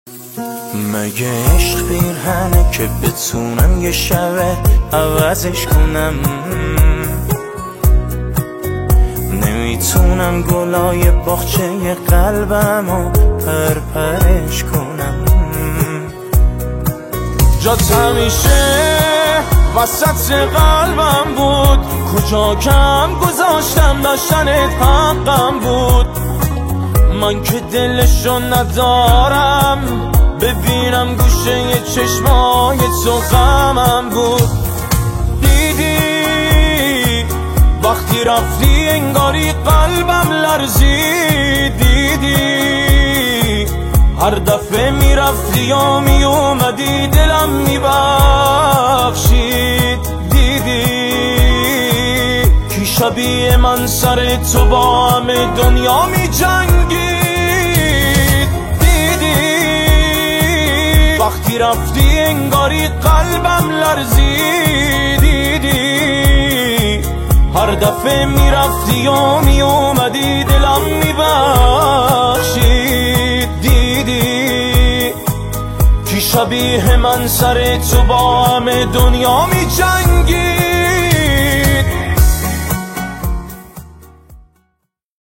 مگه عشق پیرهنه که بتونم یه شبه عوضش کنم؟ نمیتونم گلای باغچه قلبمو پرپرش کنم. جات همیشه وسط قلبم بود، کجا کم گذاشتم داشتنت حقم بود. من که دلشو ندارم ببینم گوشه چشمای تو غمم بود. دیدی وقتی رفتی انگاری قلبم لرزید. دیدی هر دفعه میرفتی و میومدی دلم میبخشید. دیدی کی شبیه من سر تو با همه دنیا میجنگید. وقتی رفتی انگاری قلبم لرزید. دیدی هر دفعه میرفتی و میومدی دلم میبخشید. دیدی کی شبیه من سر تو با همه دنیا میجنگید.